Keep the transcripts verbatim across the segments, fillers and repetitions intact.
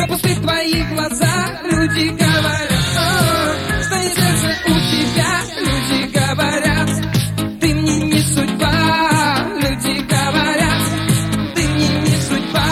пусты твои глаза. Люди говорят, о, что не сердце у тебя. Люди говорят, ты мне не судьба. Люди говорят, ты мне не судьба.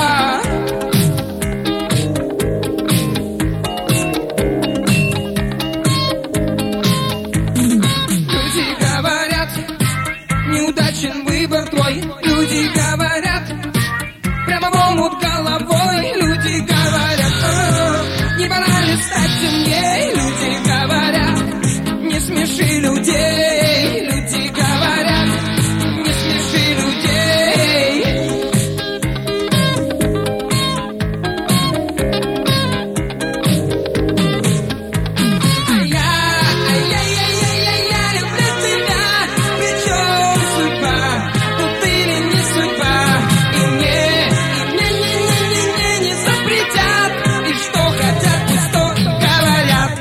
Люди говорят, неудачен выбор твой. Люди говорят, прямо в омут головой. Люди говорят, о, не пора ли стать темней. Люди говорят, не смеши людей. Люди говорят, не смеши людей. А я, а я, я, я, я, я люблю тебя. Причем судьба, тут или не судьба. И мне, и мне, не, не, не, не, не запретят. И что хотят, и что говорят.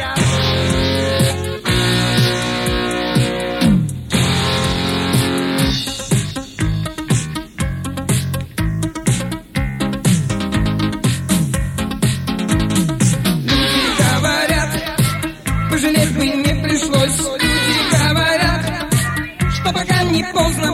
Люди говорят, пожалеть бы не пришлось. Люди говорят, что пока не поздно.